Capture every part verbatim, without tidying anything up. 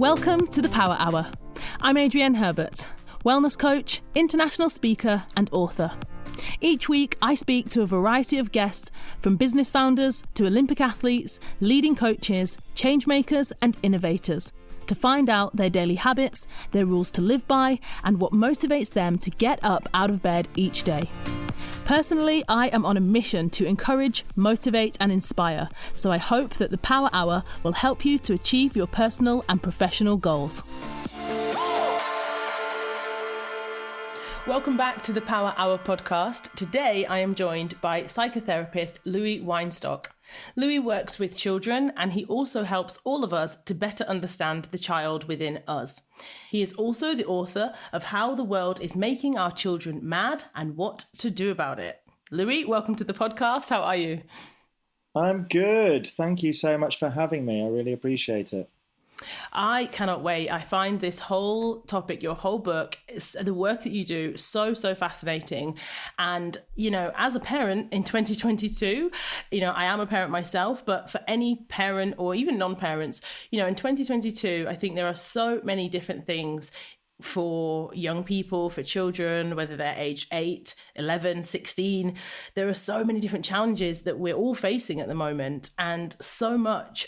Welcome to the Power Hour. I'm Adrienne Herbert, wellness coach, international speaker and author. Each week I speak to a variety of guests, from business founders to Olympic athletes, leading coaches, change makers and innovators, to find out their daily habits, their rules to live by, and what motivates them to get up out of bed each day. Personally, I am on a mission to encourage, motivate and inspire, so I hope that the Power Hour will help you to achieve your personal and professional goals. Welcome back to the Power Hour podcast. Today I am joined by psychotherapist Louis Weinstock. Louis works with children and he also helps all of us to better understand the child within us. He is also the author of How the World is Making Our Children Mad and What to Do About It. Louis, welcome to the podcast. How are you? I'm good. Thank you so much for having me. I really appreciate it. I cannot wait. I find this whole topic, your whole book, the work that you do so, so fascinating. And, you know, as a parent in twenty twenty-two, you know, I am a parent myself, but for any parent or even non-parents, you know, in twenty twenty-two, I think there are so many different things for young people, for children, whether they're age eight, eleven, sixteen. There are so many different challenges that we're all facing at the moment. And so much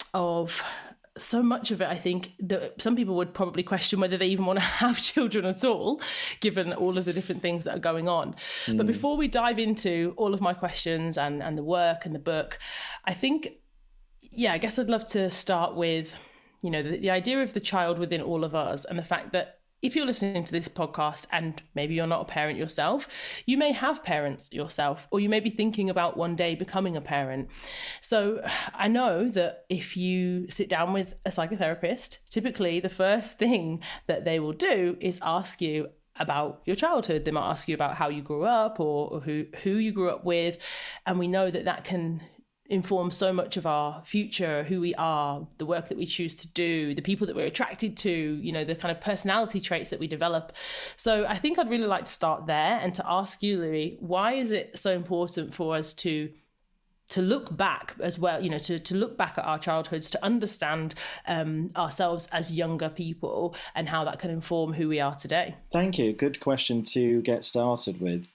of So much of it, I think, that some people would probably question whether they even want to have children at all, given all of the different things that are going on. Mm. But before we dive into all of my questions and, and the work and the book, I think, yeah, I guess I'd love to start with, you know, the, the idea of the child within all of us and the fact that if you're listening to this podcast and maybe you're not a parent yourself, you may have parents yourself, or you may be thinking about one day becoming a parent. So I know that if you sit down with a psychotherapist, typically the first thing that they will do is ask you about your childhood. They might ask you about how you grew up or, or who, who you grew up with. And we know that that can inform so much of our future, who we are, the work that we choose to do, the people that we're attracted to, you know, the kind of personality traits that we develop. So I think I'd really like to start there and to ask you, Louis, why is it so important for us to to look back as well, you know, to, to look back at our childhoods, to understand um, ourselves as younger people and how that can inform who we are today? Thank you. Good question to get started with.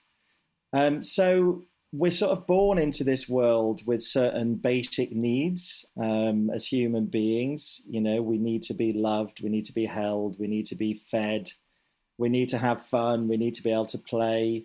Um, so we're sort of born into this world with certain basic needs um, as human beings. You know, we need to be loved, we need to be held, we need to be fed, we need to have fun, we need to be able to play.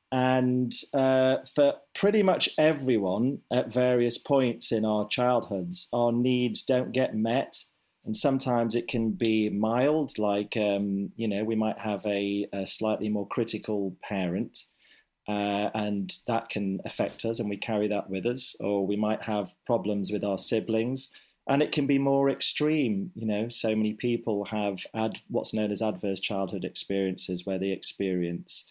And uh, for pretty much everyone at various points in our childhoods, our needs don't get met. And sometimes it can be mild, like, um, you know, we might have a, a slightly more critical parent. Uh, and that can affect us and we carry that with us, or we might have problems with our siblings and it can be more extreme. You know, so many people have ad- what's known as adverse childhood experiences, where they experience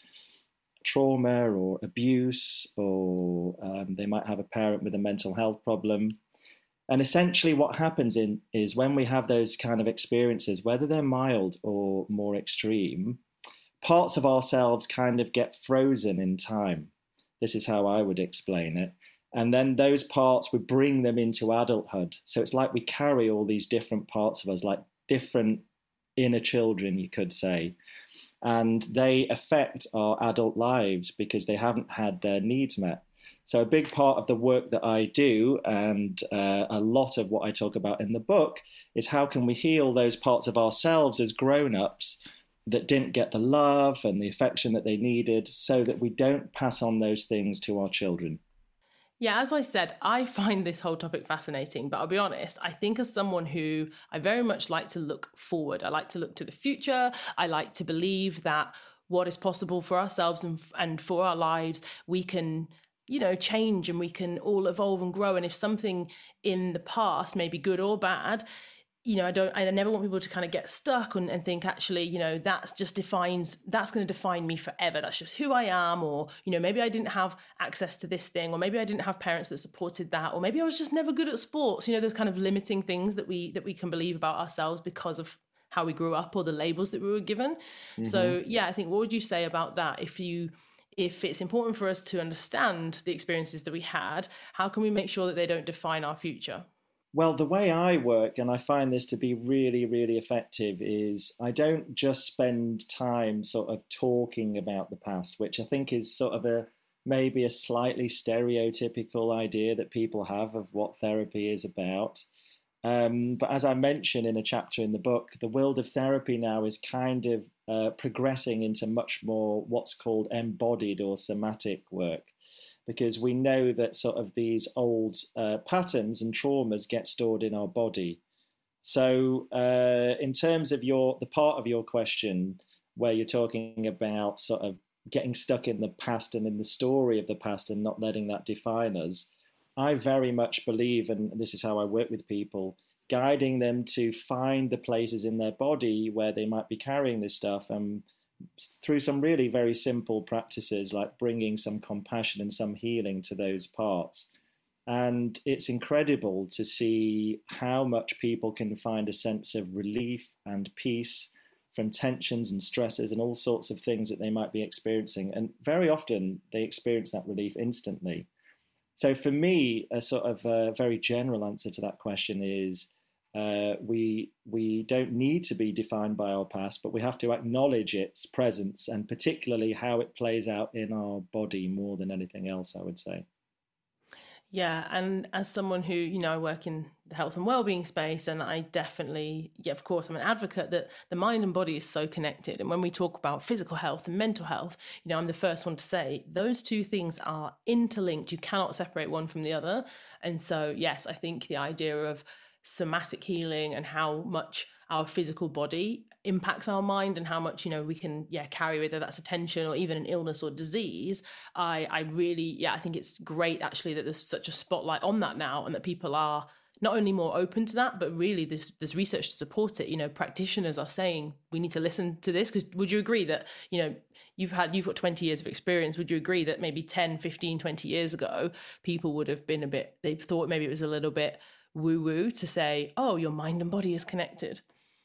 trauma or abuse, or um, they might have a parent with a mental health problem. And essentially what happens in is when we have those kind of experiences, whether they're mild or more extreme, parts of ourselves kind of get frozen in time. This is how I would explain it. And then those parts, we bring them into adulthood. So it's like we carry all these different parts of us, like different inner children, you could say. And they affect our adult lives because they haven't had their needs met. So a big part of the work that I do, and uh, a lot of what I talk about in the book, is how can we heal those parts of ourselves as grown-ups that didn't get the love and the affection that they needed, so that we don't pass on those things to our children. Yeah, as I said, I find this whole topic fascinating, but I'll be honest, I think as someone who I very much like to look forward, I like to look to the future, I like to believe that what is possible for ourselves and, and for our lives, we can, you know, change and we can all evolve and grow. And if something in the past may be good or bad, you know, I don't, I never want people to kind of get stuck and, and think, actually, you know, that's just defines, that's going to define me forever. That's just who I am. Or, you know, maybe I didn't have access to this thing, or maybe I didn't have parents that supported that, or maybe I was just never good at sports. You know, those kind of limiting things that we, that we can believe about ourselves because of how we grew up or the labels that we were given. Mm-hmm. So yeah, I think, what would you say about that? If you, if it's important for us to understand the experiences that we had, how can we make sure that they don't define our future? Well, the way I work, and I find this to be really, really effective, is I don't just spend time sort of talking about the past, which I think is sort of a maybe a slightly stereotypical idea that people have of what therapy is about. Um, but as I mentioned in a chapter in the book, the world of therapy now is kind of uh, progressing into much more what's called embodied or somatic work, because we know that sort of these old uh, patterns and traumas get stored in our body. So uh, in terms of your the part of your question where you're talking about sort of getting stuck in the past and in the story of the past and not letting that define us, I very much believe, and this is how I work with people, guiding them to find the places in their body where they might be carrying this stuff, and through some really very simple practices like bringing some compassion and some healing to those parts. And it's incredible to see how much people can find a sense of relief and peace from tensions and stresses and all sorts of things that they might be experiencing. And very often they experience that relief instantly. So for me, a sort of a very general answer to that question is uh, we we don't need to be defined by our past, but we have to acknowledge its presence and particularly how it plays out in our body more than anything else, I would say. Yeah, and as someone who, you know, I work in the health and well-being space, and I definitely, yeah, of course, I'm an advocate that the mind and body is so connected. And when we talk about physical health and mental health, you know, I'm the first one to say those two things are interlinked. You cannot separate one from the other. And so, yes, I think the idea of somatic healing and how much our physical body impacts our mind and how much, you know, we can, yeah, carry, whether that's a tension or even an illness or disease. I, I really, yeah, I think it's great actually that there's such a spotlight on that now, and that people are not only more open to that, but really there's, there's research to support it. You know, practitioners are saying we need to listen to this, because would you agree that, you know, you've had, you've got twenty years of experience. Would you agree that maybe ten, fifteen, twenty years ago, people would have been a bit, they thought maybe it was a little bit woo-woo to say, oh, your mind and body is connected?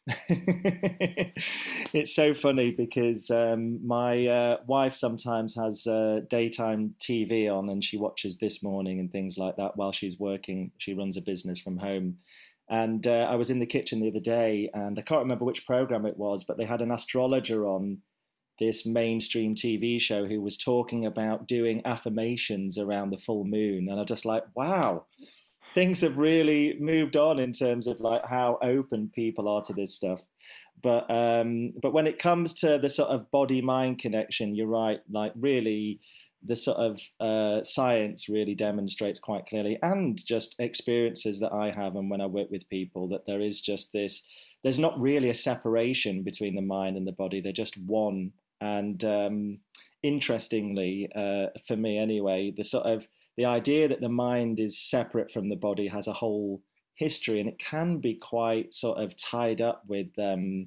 It's so funny because um, my uh, wife sometimes has uh, daytime T V on, and she watches This Morning and things like that while she's working. She runs a business from home. And uh, I was in the kitchen the other day, and I can't remember which program it was, but they had an astrologer on this mainstream T V show who was talking about doing affirmations around the full moon. And I'm just like, wow. Things have really moved on in terms of like how open people are to this stuff. But um, but when it comes to the sort of body-mind connection, you're right, like really the sort of uh, science really demonstrates quite clearly, and just experiences that I have and when I work with people, that there is just this, there's not really a separation between the mind and the body. They're just one. And um, interestingly, uh, for me anyway, the sort of the idea that the mind is separate from the body has a whole history, and it can be quite sort of tied up with um,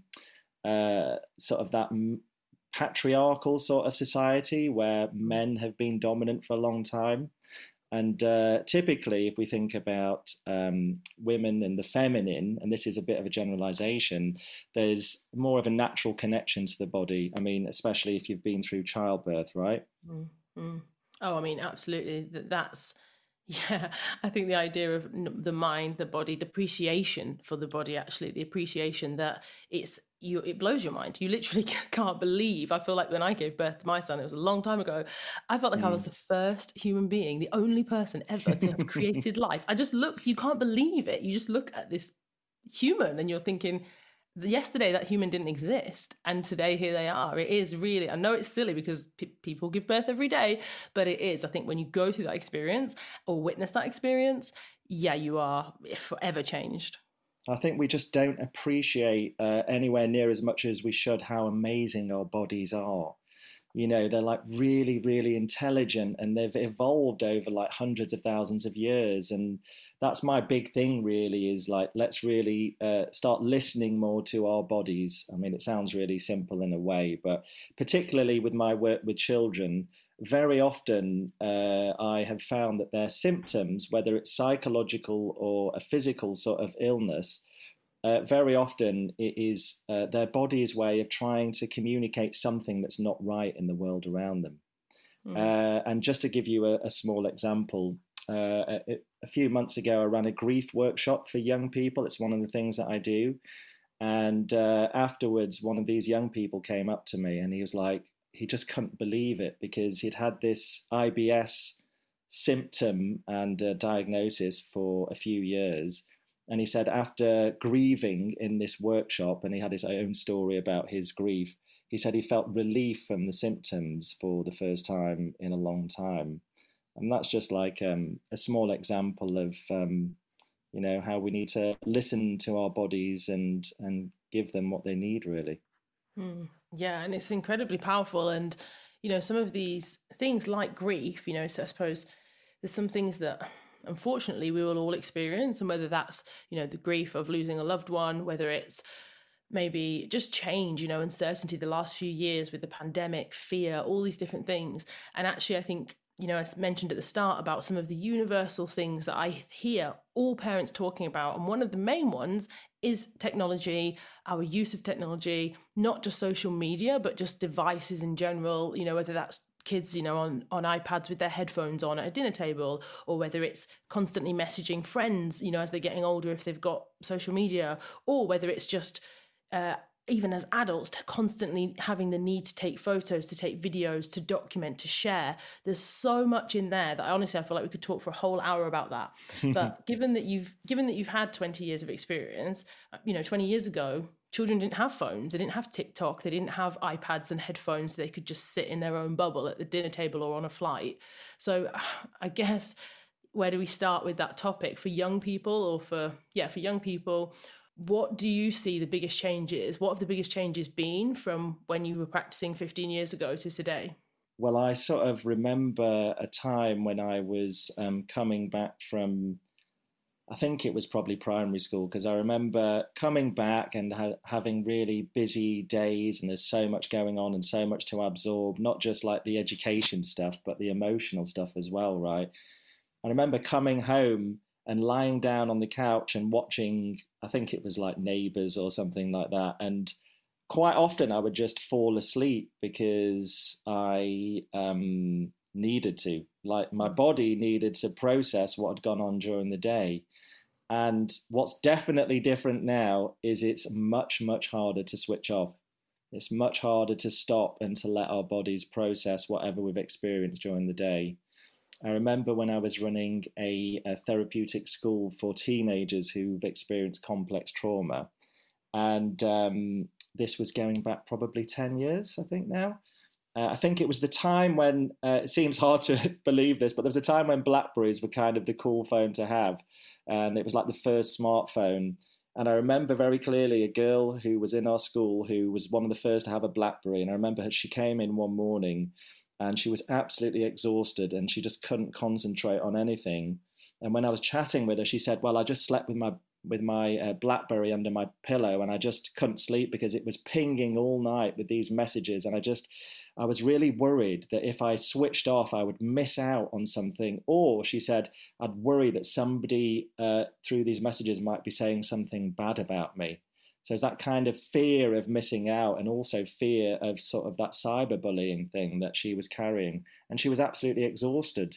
uh, sort of that patriarchal sort of society where men have been dominant for a long time. And uh, typically, if we think about um, women and the feminine, and this is a bit of a generalization, there's more of a natural connection to the body. I mean, especially if you've been through childbirth, right? Mm-hmm. Oh, I mean, absolutely. That that's, yeah, I think the idea of the mind, the body, the appreciation for the body, actually, the appreciation that it's, you, it blows your mind. You literally can't believe. I feel like when I gave birth to my son, it was a long time ago, I felt like mm. I was the first human being, the only person ever to have created life. I just looked, you can't believe it. You just look at this human and you're thinking, yesterday that human didn't exist, and today here they are. It is really, I know it's silly because p- people give birth every day, but it is, I think when you go through that experience or witness that experience, yeah, you are forever changed. I think we just don't appreciate uh, anywhere near as much as we should how amazing our bodies are. You know, they're like really, really intelligent, and they've evolved over like hundreds of thousands of years. And that's my big thing really, is like, let's really uh, start listening more to our bodies. I mean, it sounds really simple in a way, but particularly with my work with children, very often uh, I have found that their symptoms, whether it's psychological or a physical sort of illness, Uh, very often it is uh, their body's way of trying to communicate something that's not right in the world around them. Mm. Uh, and just to give you a, a small example, uh, it, a few months ago, I ran a grief workshop for young people. It's one of the things that I do. And uh, afterwards, one of these young people came up to me and he was like, he just couldn't believe it because he'd had this I B S symptom and uh, diagnosis for a few years. And he said after grieving in this workshop, and he had his own story about his grief, he said he felt relief from the symptoms for the first time in a long time. And that's just like um, a small example of, um, you know, how we need to listen to our bodies and and give them what they need, really. Mm, yeah, and it's incredibly powerful. And, you know, some of these things like grief, you know, so I suppose there's some things that unfortunately we will all experience, and whether that's, you know, the grief of losing a loved one, whether it's maybe just change, you know, uncertainty the last few years with the pandemic, fear, all these different things. And actually, I think, you know, I mentioned at the start about some of the universal things that I hear all parents talking about. And one of the main ones is technology, our use of technology, not just social media, but just devices in general, you know, whether that's kids, you know, on, on iPads with their headphones on at a dinner table, or whether it's constantly messaging friends, you know, as they're getting older, if they've got social media, or whether it's just uh, even as adults, constantly having the need to take photos, to take videos, to document, to share. There's so much in there that I honestly, I feel like we could talk for a whole hour about that. But given that you've given that you've had twenty years of experience, you know, twenty years ago, children didn't have phones, they didn't have TikTok, they didn't have iPads and headphones, so they could just sit in their own bubble at the dinner table or on a flight. So I guess, where do we start with that topic for young people, or for, yeah, for young people? What do you see the biggest changes? What have the biggest changes been from when you were practicing fifteen years ago to today? Well, I sort of remember a time when I was um, coming back from, I think it was probably primary school, because I remember coming back and ha- having really busy days, and there's so much going on and so much to absorb, not just like the education stuff, but the emotional stuff as well, right? I remember coming home and lying down on the couch and watching, I think it was like Neighbours or something like that. And quite often I would just fall asleep because I um, needed to, like my body needed to process what had gone on during the day. And what's definitely different now is it's much, much harder to switch off. It's much harder to stop and to let our bodies process whatever we've experienced during the day. I remember when I was running a, a therapeutic school for teenagers who've experienced complex trauma. And um, this was going back probably ten years, I think now. Uh, I think it was the time when, uh, it seems hard to believe this, but there was a time when Blackberries were kind of the cool phone to have. And it was like the first smartphone. And I remember very clearly a girl who was in our school who was one of the first to have a Blackberry. And I remember her, she came in one morning and she was absolutely exhausted and she just couldn't concentrate on anything. And when I was chatting with her, she said, well, I just slept with my with my uh, Blackberry under my pillow and I just couldn't sleep because it was pinging all night with these messages. And I just, I was really worried that if I switched off, I would miss out on something. Or she said, I'd worry that somebody uh, through these messages might be saying something bad about me. So it's that kind of fear of missing out, and also fear of sort of that cyberbullying thing that she was carrying. And she was absolutely exhausted.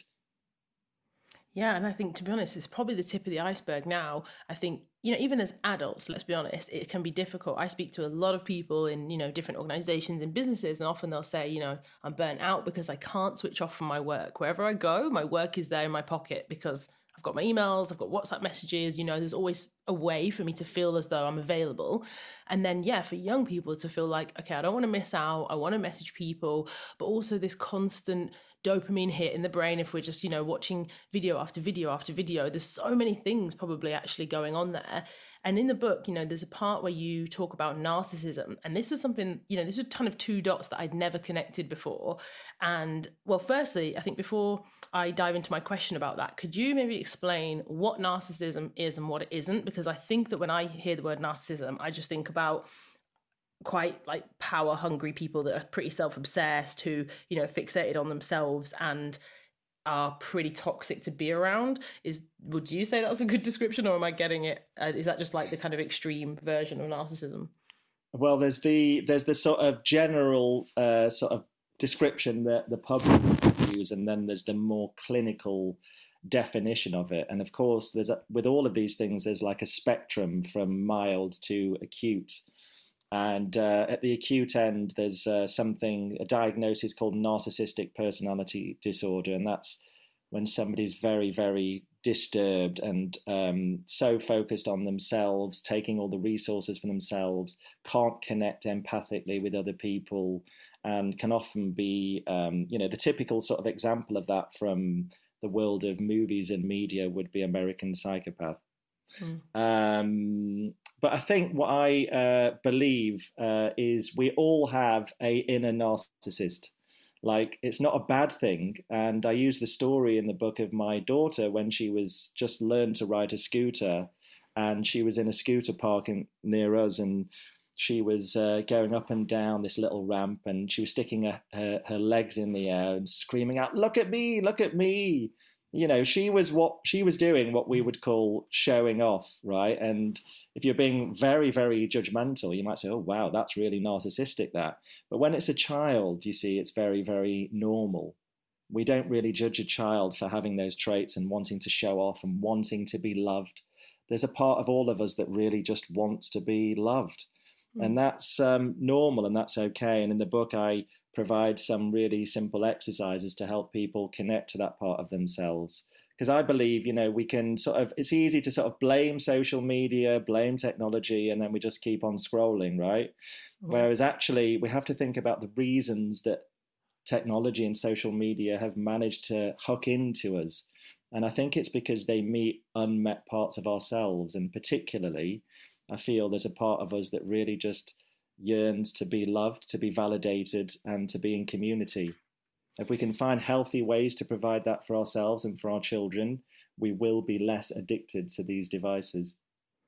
Yeah, and I think, to be honest, it's probably the tip of the iceberg now. I think, you know, even as adults, let's be honest, it can be difficult. I speak to a lot of people in, you know, different organizations and businesses, and often they'll say, you know, I'm burnt out because I can't switch off from my work. Wherever I go, my work is there in my pocket because I've got my emails, I've got WhatsApp messages, you know, there's always a way for me to feel as though I'm available. And then, yeah, for young people to feel like, okay, I don't want to miss out. I want to message people, but also this constant dopamine hit in the brain if we're just, you know, watching video after video after video. There's so many things probably actually going on there. And in the book, you know, there's a part where you talk about narcissism. And this was something, you know, this was kind of two dots that I'd never connected before. And well, firstly, I think before I dive into my question about that, could you maybe explain what narcissism is and what it isn't? Because I think that when I hear the word narcissism, I just think about quite like power hungry people that are pretty self-obsessed, who, you know, fixated on themselves and are pretty toxic to be around. Is would you say that's a good description, or am I getting it? Uh, is that just like the kind of extreme version of narcissism? Well, there's the there's the sort of general uh, sort of description that the public use, and then there's the more clinical definition of it. And of course, there's a, with all of these things, there's like a spectrum from mild to acute. And uh, at the acute end, there's uh, something, a diagnosis called narcissistic personality disorder. And that's when somebody's very, very disturbed and um, so focused on themselves, taking all the resources for themselves, can't connect empathically with other people, and can often be, um, you know, the typical sort of example of that from the world of movies and media would be American Psychopath. Mm. Um, but I think what I uh, believe uh, is we all have a inner narcissist. Like, it's not a bad thing. And I use the story in the book of my daughter when she was just learned to ride a scooter, and she was in a scooter park in, near us, and she was uh, going up and down this little ramp, and she was sticking her, her, her legs in the air and screaming out, "Look at me, look at me." You know, she was what she was doing what we would call showing off, right? And if you're being very, very judgmental, you might say, "Oh, wow, that's really narcissistic, that." But when it's a child, you see, it's very, very normal. We don't really judge a child for having those traits and wanting to show off and wanting to be loved. There's a part of all of us that really just wants to be loved. Mm. And that's um, normal, and that's okay. And in the book, I provide some really simple exercises to help people connect to that part of themselves. Because I believe, you know, we can sort of, it's easy to sort of blame social media, blame technology, and then we just keep on scrolling, right? Mm-hmm. Whereas actually we have to think about the reasons that technology and social media have managed to hook into us. And I think it's because they meet unmet parts of ourselves. And particularly, I feel there's a part of us that really just yearns to be loved, to be validated, and to be in community. If we can find healthy ways to provide that for ourselves and for our children, we will be less addicted to these devices.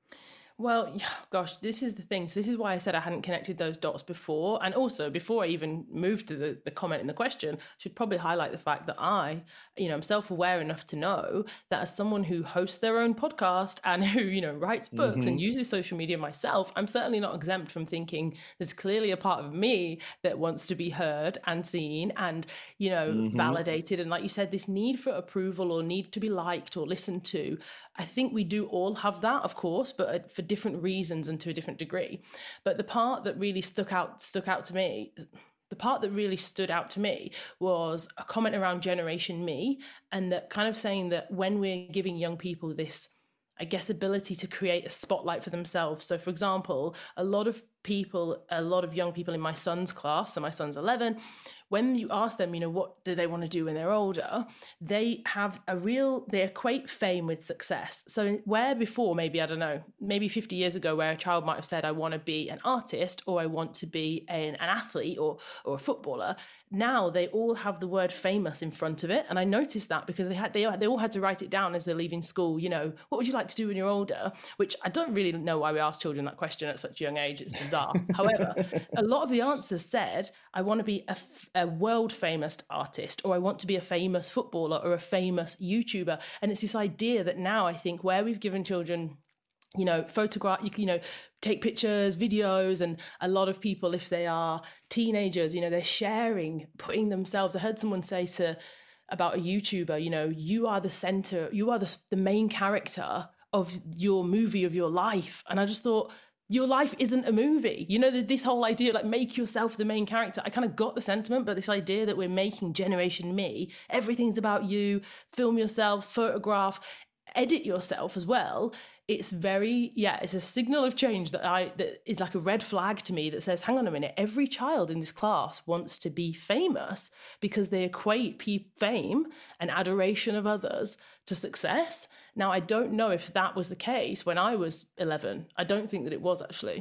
Well, gosh, this is the thing. So this is why I said I hadn't connected those dots before. And also, before I even moved to the, the comment in the question, I should probably highlight the fact that I, you know, I'm self-aware enough to know that as someone who hosts their own podcast and who, you know, writes books mm-hmm. and uses social media myself, I'm certainly not exempt from thinking there's clearly a part of me that wants to be heard and seen and, you know, mm-hmm. validated. And like you said, this need for approval or need to be liked or listened to, I think we do all have that, of course, but for different reasons and to a different degree. But the part that really stuck out stuck out to me, the part that really stood out to me was a comment around Generation Me, and that kind of saying that when we're giving young people this, I guess, ability to create a spotlight for themselves. So, for example, a lot of people, a lot of young people in my son's class, so my son's eleven, when you ask them, you know, what do they want to do when they're older, they have a real, they equate fame with success. So where before, maybe, I don't know, maybe fifty years ago, where a child might have said, I want to be an artist, or I want to be an, an athlete or or a footballer, now they all have the word famous in front of it. And I noticed that because they had they, they all had to write it down as they're leaving school. You know, what would you like to do when you're older? Which I don't really know why we ask children that question at such a young age. It's bizarre. However, a lot of the answers said, I want to be a, a world famous artist, or I want to be a famous footballer or a famous YouTuber. And it's this idea that now I think where we've given children, you know, photograph, you, you know, take pictures, videos, and a lot of people, if they are teenagers, you know, they're sharing, putting themselves. I heard someone say to about a YouTuber, you know, you are the center, you are the, the main character of your movie of your life. And I just thought, your life isn't a movie. You know, this whole idea, like, make yourself the main character. I kind of got the sentiment, but this idea that we're making Generation Me, everything's about you, film yourself, photograph, edit yourself as well. It's very, yeah, it's a signal of change that I that is like a red flag to me that says, hang on a minute, every child in this class wants to be famous because they equate pe- fame and adoration of others to success. Now, I don't know if that was the case when I was eleven. I don't think that it was, actually.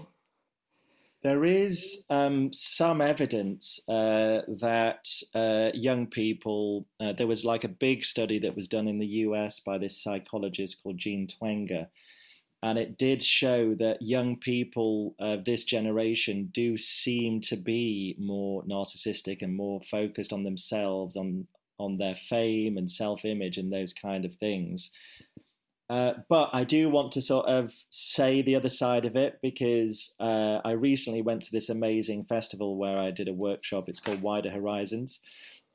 There is um, some evidence uh, that uh, young people, uh, there was like a big study that was done in the U S by this psychologist called Jean Twenger, and it did show that young people of this generation do seem to be more narcissistic and more focused on themselves, on, on their fame and self-image and those kind of things. Uh, but I do want to sort of say the other side of it, because uh, I recently went to this amazing festival where I did a workshop. It's called Wider Horizons.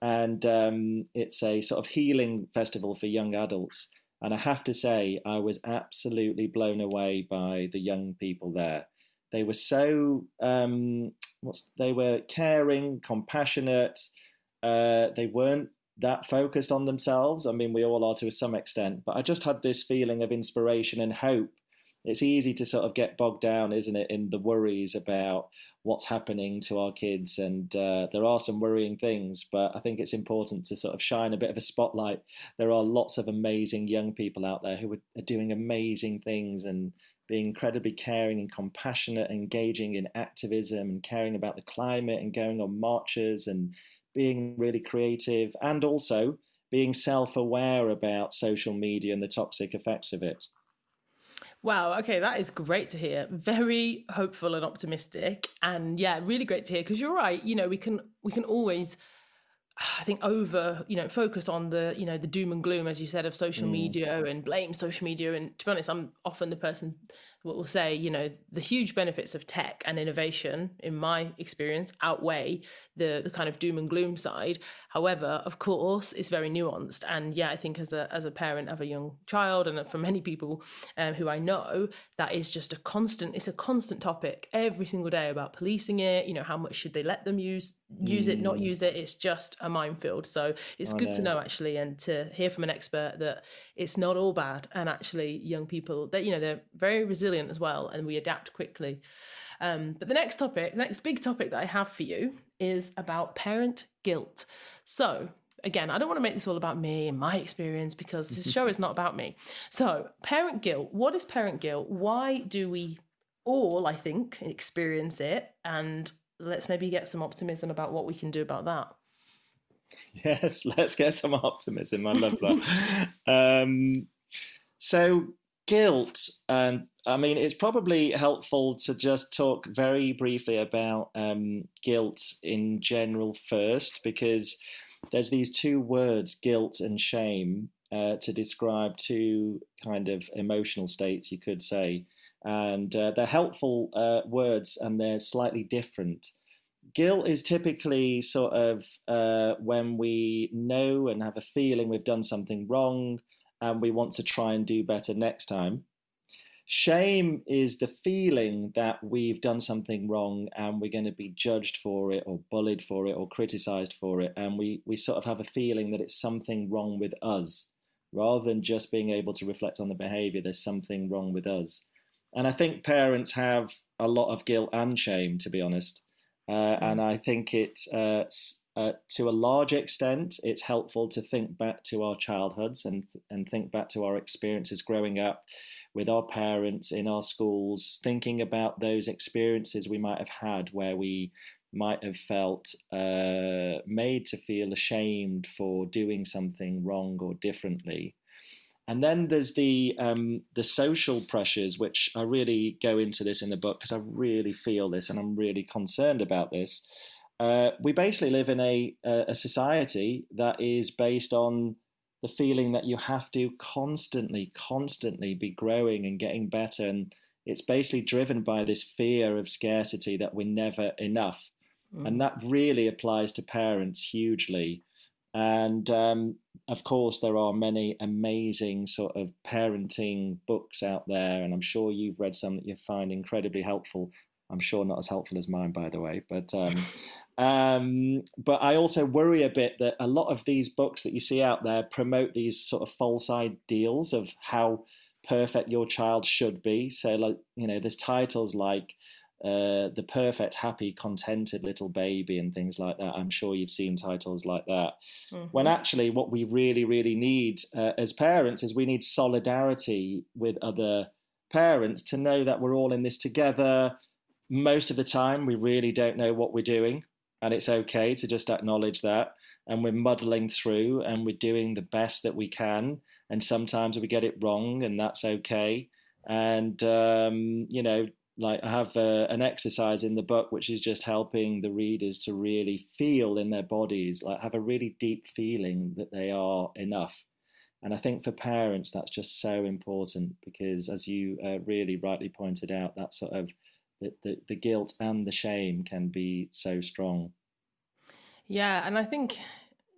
and um, it's a sort of healing festival for young adults. And I have to say, I was absolutely blown away by the young people there. They were so, um, what's, they were caring, compassionate. Uh, they weren't that focused on themselves. I mean, we all are to some extent, but I just had this feeling of inspiration and hope. It's easy to sort of get bogged down, isn't it, in the worries about what's happening to our kids. And uh, there are some worrying things, but I think it's important to sort of shine a bit of a spotlight. There are lots of amazing young people out there who are doing amazing things and being incredibly caring and compassionate, engaging in activism and caring about the climate and going on marches and being really creative, and also being self-aware about social media and the toxic effects of it. Wow. Okay. That is great to hear. Very hopeful and optimistic. And yeah, really great to hear, because you're right. You know, we can, we can always, I think, over, you know, focus on the, you know, the doom and gloom, as you said, of social mm. media, and blame social media. And to be honest, I'm often the person that will say, you know, the huge benefits of tech and innovation, in my experience, outweigh the the kind of doom and gloom side. However, of course, it's very nuanced. And yeah, I think as a as a parent of a young child, and for many people um, who I know, that is just a constant, it's a constant topic every single day about policing it. You know, how much should they let them use, use mm. it, not use it? It's just a minefield. So it's oh, good no. to know, actually, and to hear from an expert that it's not all bad. And actually young people, that, you know, they're very resilient as well, and we adapt quickly. Um, but the next topic, the next big topic that I have for you is about parent guilt. So again, I don't want to make this all about me and my experience, because this show is not about me. So parent guilt, what is parent guilt? Why do we all, I think, experience it? And let's maybe get some optimism about what we can do about that. Yes, let's get some optimism. I love that. um, so guilt, um, I mean, it's probably helpful to just talk very briefly about um, guilt in general first, because there's these two words, guilt and shame, uh, to describe two kind of emotional states, you could say. And uh, they're helpful uh, words, and they're slightly different. Guilt is typically sort of uh, when we know and have a feeling we've done something wrong and we want to try and do better next time. Shame is the feeling that we've done something wrong and we're going to be judged for it, or bullied for it, or criticized for it. And we, we sort of have a feeling that it's something wrong with us, rather than just being able to reflect on the behavior. There's something wrong with us. And I think parents have a lot of guilt and shame, to be honest. Uh, mm. And I think it, uh, uh, to a large extent, it's helpful to think back to our childhoods and and think back to our experiences growing up with our parents, in our schools, thinking about those experiences we might have had where we might have felt uh, made to feel ashamed for doing something wrong or differently. And then there's the um, the social pressures, which I really go into this in the book, because I really feel this and I'm really concerned about this. Uh, we basically live in a, a society that is based on the feeling that you have to constantly, constantly be growing and getting better. And it's basically driven by this fear of scarcity, that we're never enough. Mm. And that really applies to parents hugely. And um, of course, there are many amazing sort of parenting books out there, and I'm sure you've read some that you find incredibly helpful. I'm sure not as helpful as mine, by the way. But um, um, but I also worry a bit that a lot of these books that you see out there promote these sort of false ideals of how perfect your child should be. So, like, you know, there's titles like Uh, the perfect, happy, contented little baby and things like that. I'm sure you've seen titles like that. Mm-hmm. When actually what we really, really need uh, as parents is we need solidarity with other parents to know that we're all in this together. Most of the time, we really don't know what we're doing, and it's okay to just acknowledge that. And we're muddling through and we're doing the best that we can. And sometimes we get it wrong, and that's okay. And, um, you know, Like I have uh, an exercise in the book which is just helping the readers to really feel in their bodies, like have a really deep feeling that they are enough. And I think for parents, that's just so important, because as you uh, really rightly pointed out, that sort of the, the, the guilt and the shame can be so strong. Yeah, and I think,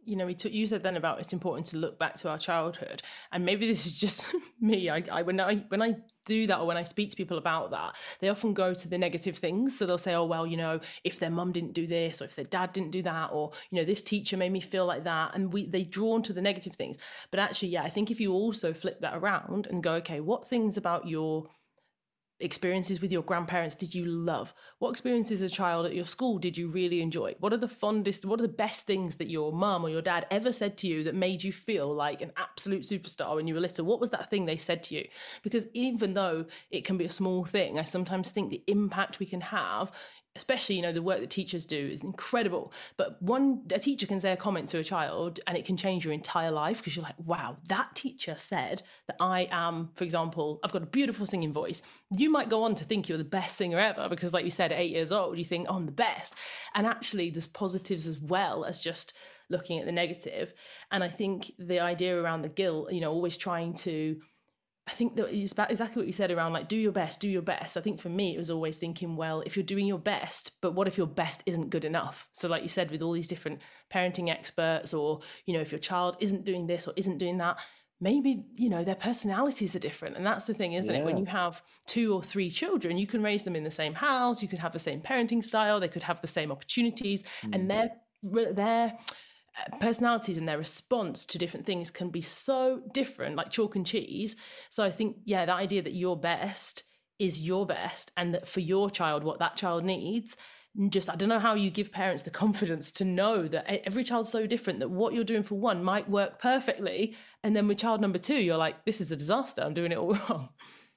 you know, we took, you said then about it's important to look back to our childhood, and maybe this is just me. I, I when I when I do that, or when I speak to people about that, they often go to the negative things. So they'll say, oh, well, you know, if their mum didn't do this, or if their dad didn't do that, or, you know, this teacher made me feel like that. And we they drawn to the negative things. But actually, yeah, I think if you also flip that around and go, okay, what things about your experiences with your grandparents did you love? What experiences as a child at your school did you really enjoy? What are the fondest, what are the best things that your mum or your dad ever said to you that made you feel like an absolute superstar when you were little? What was that thing they said to you? Because even though it can be a small thing, I sometimes think the impact we can have, especially, you know, the work that teachers do is incredible. But one, a teacher can say a comment to a child and it can change your entire life, because you're like, wow, that teacher said that I am, for example, I've got a beautiful singing voice. You might go on to think you're the best singer ever, because like you said, at eight years old, you think, oh, I'm the best. And actually there's positives as well as just looking at the negative. And I think the idea around the guilt, you know, always trying to, I think that is exactly what you said around like, do your best, do your best. I think for me, it was always thinking, well, if you're doing your best, but what if your best isn't good enough? So like you said, with all these different parenting experts, or, you know, if your child isn't doing this or isn't doing that, maybe, you know, their personalities are different. And that's the thing, isn't yeah. it? When you have two or three children, you can raise them in the same house, you could have the same parenting style, they could have the same opportunities, mm. and their, their, personalities and their response to different things can be so different, like chalk and cheese. So I think, yeah, that idea that your best is your best, and that for your child, what that child needs, just, I don't know how you give parents the confidence to know that every child's so different, that what you're doing for one might work perfectly. And then with child number two, you're like, this is a disaster. I'm doing it all wrong.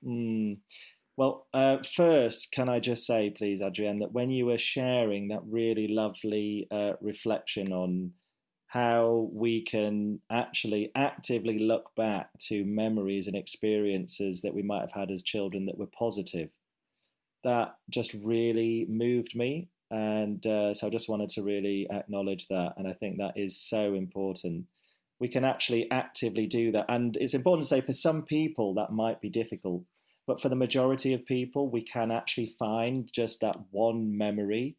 Mm. Well, uh, first, can I just say, please, Adrienne, that when you were sharing that really lovely uh, reflection on how we can actually actively look back to memories and experiences that we might have had as children that were positive, that just really moved me. And uh, so I just wanted to really acknowledge that. And I think that is so important. We can actually actively do that. And it's important to say, for some people that might be difficult, but for the majority of people, we can actually find just that one memory,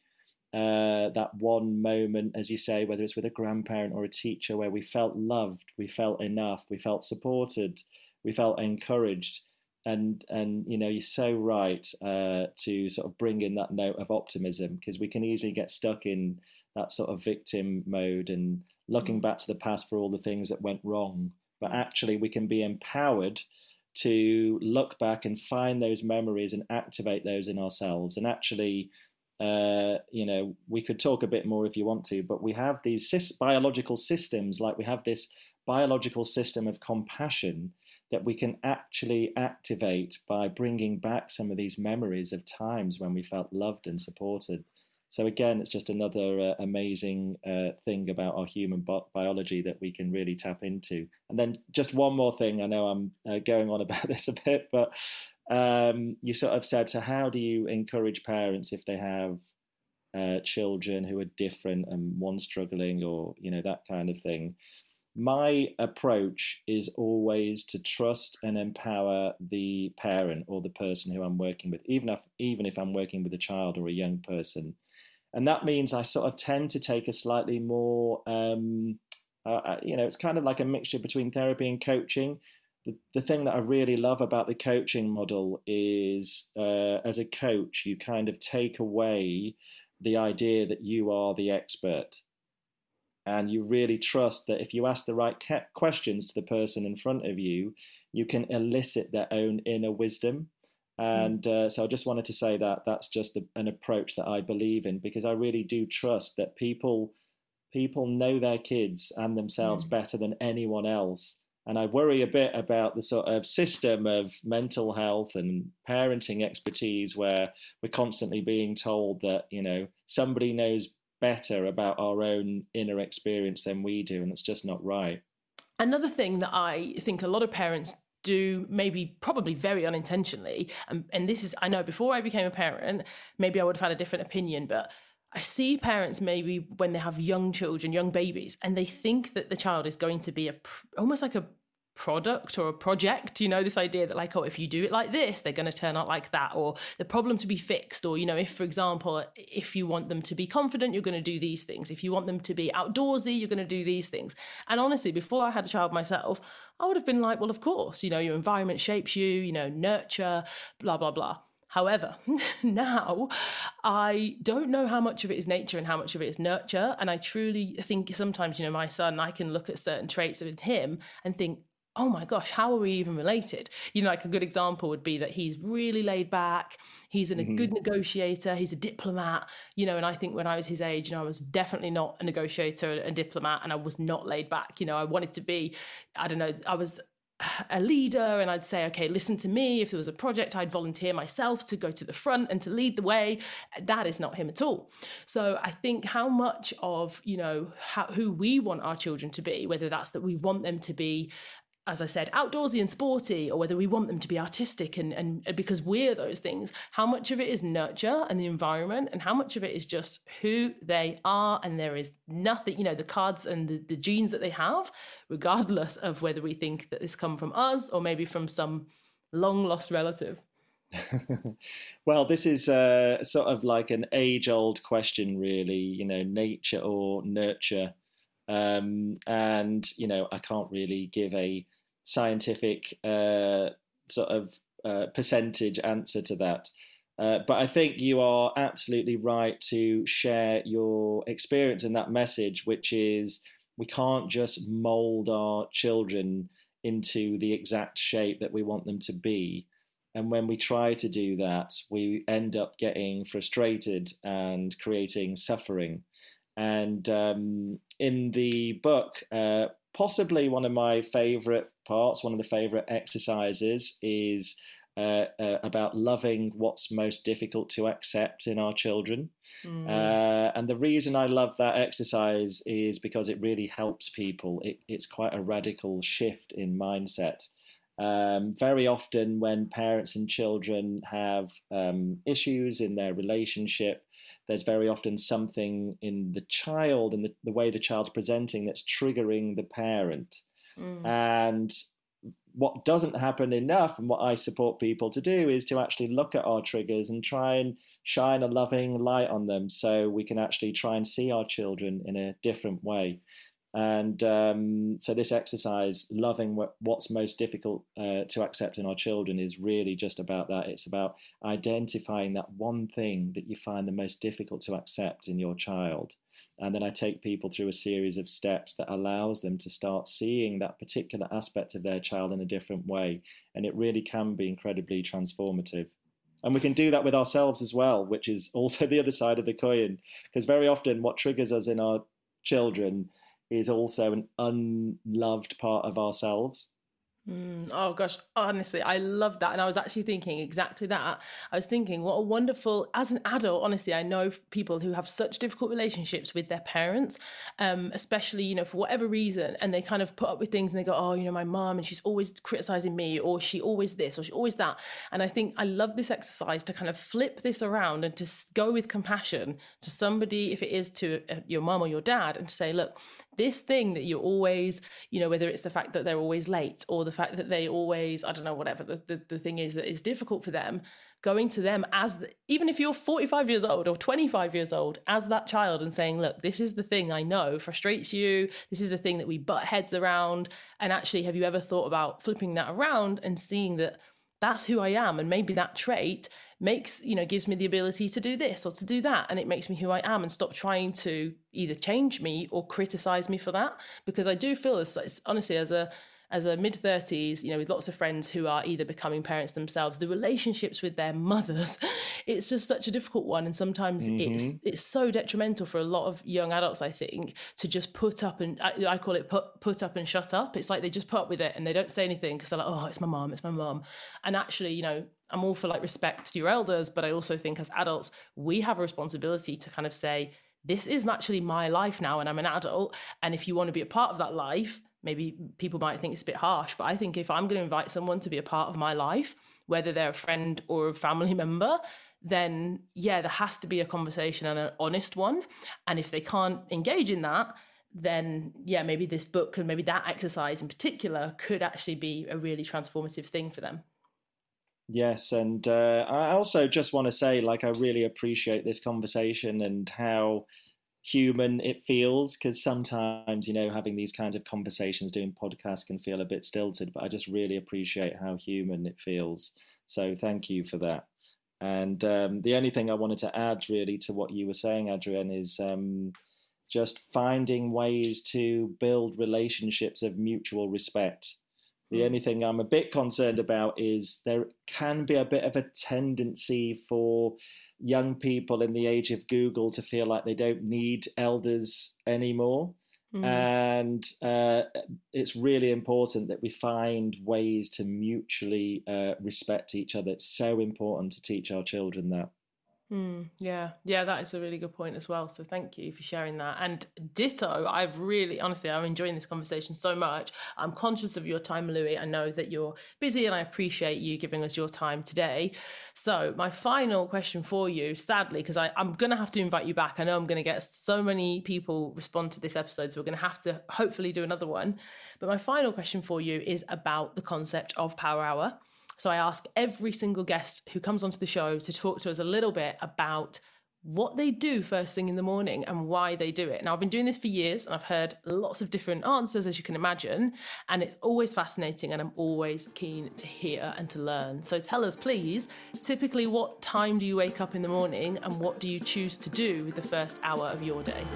Uh, that one moment, as you say, whether it's with a grandparent or a teacher, where we felt loved, we felt enough, we felt supported, we felt encouraged. And, and you know, you're so right uh, to sort of bring in that note of optimism, because we can easily get stuck in that sort of victim mode and looking back to the past for all the things that went wrong. But actually, we can be empowered to look back and find those memories and activate those in ourselves. And actually, Uh, you know, we could talk a bit more if you want to, but we have these sis- biological systems, like we have this biological system of compassion that we can actually activate by bringing back some of these memories of times when we felt loved and supported. So again, it's just another uh, amazing uh, thing about our human bi- biology that we can really tap into. And then just one more thing, I know I'm uh, going on about this a bit, but Um, you sort of said, so how do you encourage parents if they have uh, children who are different and one struggling, or, you know, that kind of thing? My approach is always to trust and empower the parent or the person who I'm working with, even if, even if I'm working with a child or a young person. And that means I sort of tend to take a slightly more, um, uh, you know, it's kind of like a mixture between therapy and coaching. The, the thing that I really love about the coaching model is uh, as a coach, you kind of take away the idea that you are the expert. And you really trust that if you ask the right questions to the person in front of you, you can elicit their own inner wisdom. And uh, so I just wanted to say that that's just the, an approach that I believe in, because I really do trust that people people know their kids and themselves mm. better than anyone else. And I worry a bit about the sort of system of mental health and parenting expertise where we're constantly being told that, you know, somebody knows better about our own inner experience than we do. And it's just not right. Another thing that I think a lot of parents do, maybe probably very unintentionally, and, and this is, I know before I became a parent, maybe I would have had a different opinion, but I see parents maybe when they have young children, young babies, and they think that the child is going to be a almost like a product or a project, you know, this idea that like, oh, if you do it like this, they're going to turn out like that, or the problem to be fixed, or, you know, if, for example, if you want them to be confident, you're going to do these things. If you want them to be outdoorsy, you're going to do these things. And honestly, before I had a child myself, I would have been like, well, of course, you know, your environment shapes you, you know, nurture, blah, blah, blah. However, now I don't know how much of it is nature and how much of it is nurture. And I truly think sometimes, you know, my son, I can look at certain traits with him and think, oh my gosh, how are we even related? You know, like a good example would be that he's really laid back. He's an, mm-hmm. a good negotiator. He's a diplomat, you know, and I think when I was his age, you know, I was definitely not a negotiator, a diplomat, and I was not laid back. You know, I wanted to be, I don't know, I was a leader, and I'd say, okay, listen to me. If there was a project, I'd volunteer myself to go to the front and to lead the way. That is not him at all. So I think how much of, you know, how, who we want our children to be, whether that's that we want them to be, as I said, outdoorsy and sporty, or whether we want them to be artistic and, and because we're those things, how much of it is nurture and the environment, and how much of it is just who they are. And there is nothing, you know, the cards and the, the genes that they have, regardless of whether we think that this come from us or maybe from some long lost relative. Well, this is uh, sort of like an age-old question, really, you know, nature or nurture. Um, and, you know, I can't really give a scientific uh, sort of uh, percentage answer to that. Uh, but I think you are absolutely right to share your experience in that message, which is we can't just mold our children into the exact shape that we want them to be. And when we try to do that, we end up getting frustrated and creating suffering. And um, in the book, uh, possibly one of my favorite parts, one of the favorite exercises is uh, uh, about loving what's most difficult to accept in our children. Mm. Uh, and the reason I love that exercise is because it really helps people. It, it's quite a radical shift in mindset. Um, very often when parents and children have um, issues in their relationship, there's very often something in the child and the, the way the child's presenting that's triggering the parent. Mm. And what doesn't happen enough, and what I support people to do, is to actually look at our triggers and try and shine a loving light on them so we can actually try and see our children in a different way. And um, so this exercise, loving what, what's most difficult uh, to accept in our children, is really just about that. It's about identifying that one thing that you find the most difficult to accept in your child. And then I take people through a series of steps that allows them to start seeing that particular aspect of their child in a different way. And it really can be incredibly transformative. And we can do that with ourselves as well, which is also the other side of the coin. Because very often what triggers us in our children is also an unloved part of ourselves. Mm, oh gosh, honestly, I love that. And I was actually thinking exactly that. I was thinking what a wonderful, as an adult, honestly, I know people who have such difficult relationships with their parents, um, especially, you know, for whatever reason, and they kind of put up with things and they go, oh, you know, my mom, and she's always criticizing me, or she always this, or she always that. And I think I love this exercise to kind of flip this around and to go with compassion to somebody, if it is to your mom or your dad, and to say, look, this thing that you're always, you know, whether it's the fact that they're always late or the fact that they always, I don't know, whatever the, the, the thing is that is difficult for them, going to them as, the, even if you're forty-five years old or twenty-five years old, as that child, and saying, look, this is the thing I know frustrates you. This is the thing that we butt heads around. And actually, have you ever thought about flipping that around and seeing that that's who I am? And maybe that trait makes, you know, gives me the ability to do this or to do that. And it makes me who I am, and stop trying to either change me or criticize me for that. Because I do feel this, it's, honestly, as a, as a mid thirties, you know, with lots of friends who are either becoming parents themselves, the relationships with their mothers, it's just such a difficult one. And sometimes mm-hmm. it's it's so detrimental for a lot of young adults, I think, to just put up and, I, I call it put, put up and shut up. It's like they just put up with it and they don't say anything because they're like, oh, it's my mom, it's my mom. And actually, you know, I'm all for like respect to your elders, but I also think as adults, we have a responsibility to kind of say, this is actually my life now and I'm an adult. And if you want to be a part of that life, maybe people might think it's a bit harsh, but I think if I'm going to invite someone to be a part of my life, whether they're a friend or a family member, then yeah, there has to be a conversation and an honest one. And if they can't engage in that, then yeah, maybe this book and maybe that exercise in particular could actually be a really transformative thing for them. Yes, and uh, I also just want to say, like, I really appreciate this conversation and how human it feels, because sometimes, you know, having these kinds of conversations, doing podcasts can feel a bit stilted, but I just really appreciate how human it feels. So thank you for that. And um, the only thing I wanted to add really to what you were saying, Adrienne, is um, just finding ways to build relationships of mutual respect. The only thing I'm a bit concerned about is there can be a bit of a tendency for young people in the age of Google to feel like they don't need elders anymore. Mm. And uh, it's really important that we find ways to mutually uh, respect each other. It's so important to teach our children that. Mm, yeah, yeah, that is a really good point as well. So thank you for sharing that. And ditto, I've really, honestly, I'm enjoying this conversation so much. I'm conscious of your time, Louis. I know that you're busy and I appreciate you giving us your time today. So my final question for you, sadly, because I'm going to have to invite you back. I know I'm going to get so many people respond to this episode, so we're going to have to hopefully do another one. But my final question for you is about the concept of Power Hour. So I ask every single guest who comes onto the show to talk to us a little bit about what they do first thing in the morning and why they do it. Now, I've been doing this for years and I've heard lots of different answers, as you can imagine, and it's always fascinating and I'm always keen to hear and to learn. So tell us, please, typically what time do you wake up in the morning and what do you choose to do with the first hour of your day?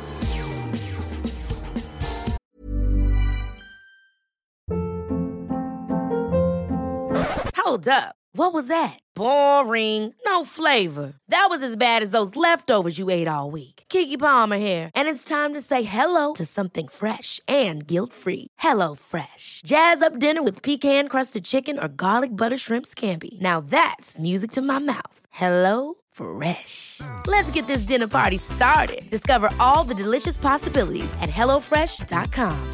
Hold up. What was that? Boring. No flavor. That was as bad as those leftovers you ate all week. Keke Palmer here, and it's time to say hello to something fresh and guilt-free. Hello Fresh. Jazz up dinner with pecan-crusted chicken or garlic butter shrimp scampi. Now that's music to my mouth. Hello Fresh. Let's get this dinner party started. Discover all the delicious possibilities at hello fresh dot com.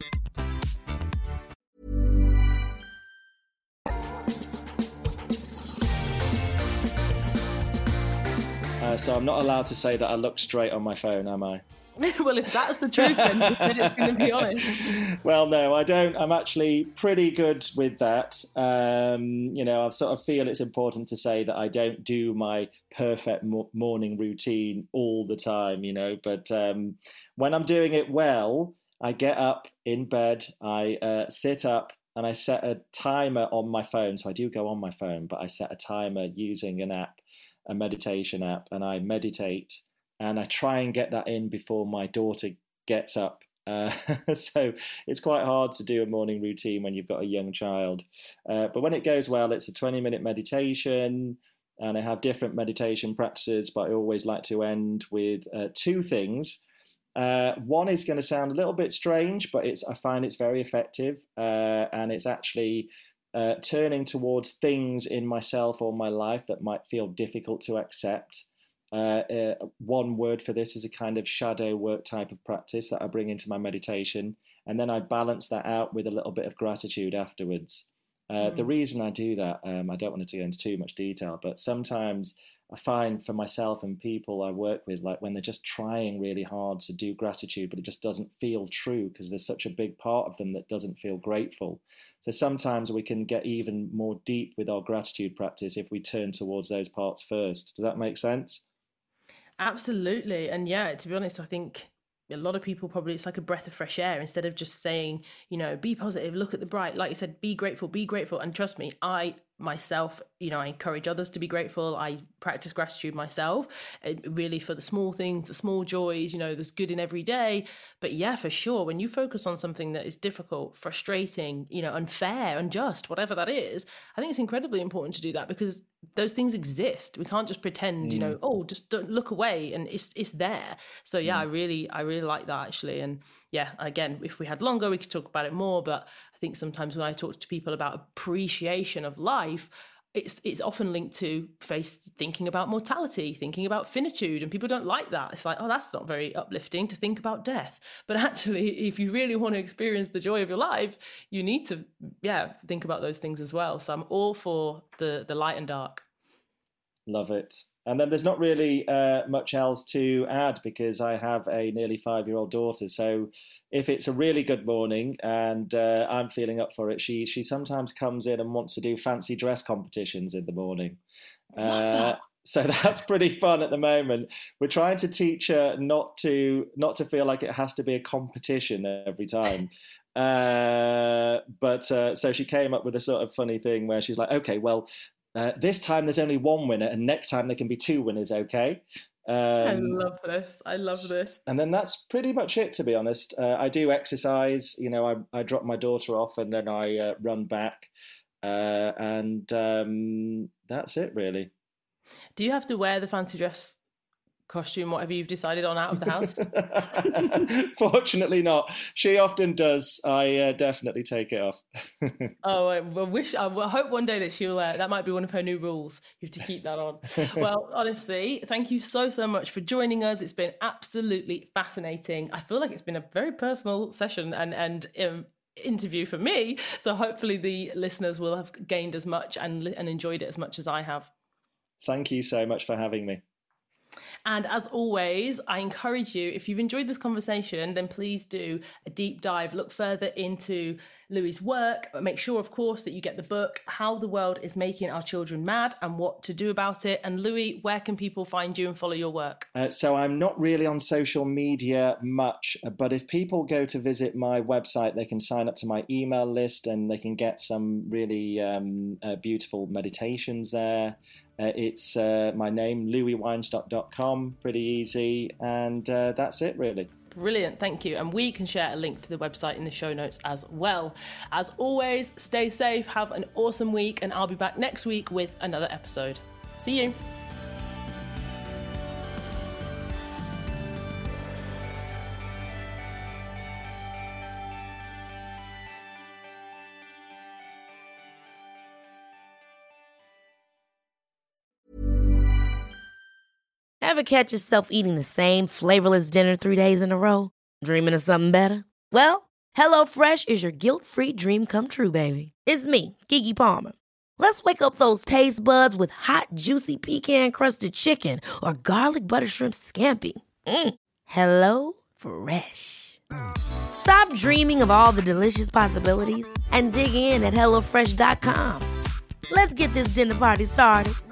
Uh, so I'm not allowed to say that I look straight on my phone, am I? Well, if that's the truth, then, then it's going to be honest. Well, no, I don't. I'm actually pretty good with that. Um, you know, I sort of feel it's important to say that I don't do my perfect mo- morning routine all the time, you know, but um, when I'm doing it well, I get up in bed, I uh, sit up, and I set a timer on my phone. So I do go on my phone, but I set a timer using an app, a meditation app, and I meditate and I try and get that in before my daughter gets up. Uh, so it's quite hard to do a morning routine when you've got a young child. Uh, but when it goes well, it's a twenty minute meditation and I have different meditation practices, but I always like to end with uh, two things. Uh, one is going to sound a little bit strange, but it's I find it's very effective, uh, and it's actually uh, turning towards things in myself or my life that might feel difficult to accept. Uh, uh, one word for this is a kind of shadow work type of practice that I bring into my meditation, and then I balance that out with a little bit of gratitude afterwards. Uh, mm. The reason I do that, um, I don't want to go into too much detail, but sometimes I find for myself and people I work with, like when they're just trying really hard to do gratitude, but it just doesn't feel true because there's such a big part of them that doesn't feel grateful. So sometimes we can get even more deep with our gratitude practice if we turn towards those parts first. Does that make sense? Absolutely. And yeah, to be honest, I think a lot of people probably, it's like a breath of fresh air instead of just saying, you know, be positive, look at the bright, like you said, be grateful, be grateful. And trust me, I myself, you know, I encourage others to be grateful. I practice gratitude myself, really for the small things, the small joys, you know, there's good in every day. But yeah, for sure, when you focus on something that is difficult, frustrating, you know, unfair, unjust, whatever that is, I think it's incredibly important to do that because those things exist. We can't just pretend, mm. you know, oh, just don't look away and it's it's there. So yeah, mm. I really, I really like that actually. And yeah, again, if we had longer, we could talk about it more. But I think sometimes when I talk to people about appreciation of life, it's it's often linked to face thinking about mortality, thinking about finitude, and people don't like that. It's like, oh, that's not very uplifting to think about death. But actually, if you really want to experience the joy of your life, you need to, yeah, think about those things as well. So I'm all for the the light and dark. Love it. And then there's not really uh, much else to add because I have a nearly five-year-old daughter. So if it's a really good morning and uh, I'm feeling up for it, she she sometimes comes in and wants to do fancy dress competitions in the morning. Uh, so that's pretty fun at the moment. We're trying to teach her not to not to feel like it has to be a competition every time. Uh, but uh, so she came up with a sort of funny thing where she's like, okay, well, Uh, this time there's only one winner, and next time there can be two winners, okay? Um, I love this. I love this. And then that's pretty much it, to be honest. Uh, I do exercise. You know, I, I drop my daughter off and then I uh, run back. Uh, and um, that's it, really. Do you have to wear the fancy dress costume, whatever you've decided on, out of the house? Fortunately not. She often does. I uh, definitely take it off. Oh, I wish, I hope one day that she'll, uh, that might be one of her new rules. You have to keep that on. Well, honestly, thank you so, so much for joining us. It's been absolutely fascinating. I feel like it's been a very personal session and, and, um, interview for me. So hopefully the listeners will have gained as much and, and enjoyed it as much as I have. Thank you so much for having me. And as always, I encourage you, if you've enjoyed this conversation, then please do a deep dive, look further into Louie's work, but make sure, of course, that you get the book, How the World is Making Our Children Mad and What to Do About It. And Louie, where can people find you and follow your work? Uh, so I'm not really on social media much, but if people go to visit my website, they can sign up to my email list and they can get some really um, uh, beautiful meditations there. Uh, it's uh, my name, louis weinstock dot com, pretty easy, and uh, that's it, really. Brilliant, thank you. And we can share a link to the website in the show notes as well. As always, stay safe, have an awesome week, and I'll be back next week with another episode. See you. Ever catch yourself eating the same flavorless dinner three days in a row? Dreaming of something better? Well, HelloFresh is your guilt-free dream come true, baby. It's me, Keke Palmer. Let's wake up those taste buds with hot, juicy pecan-crusted chicken or garlic butter shrimp scampi. Mm. Hello Fresh. Stop dreaming of all the delicious possibilities and dig in at hello fresh dot com. Let's get this dinner party started.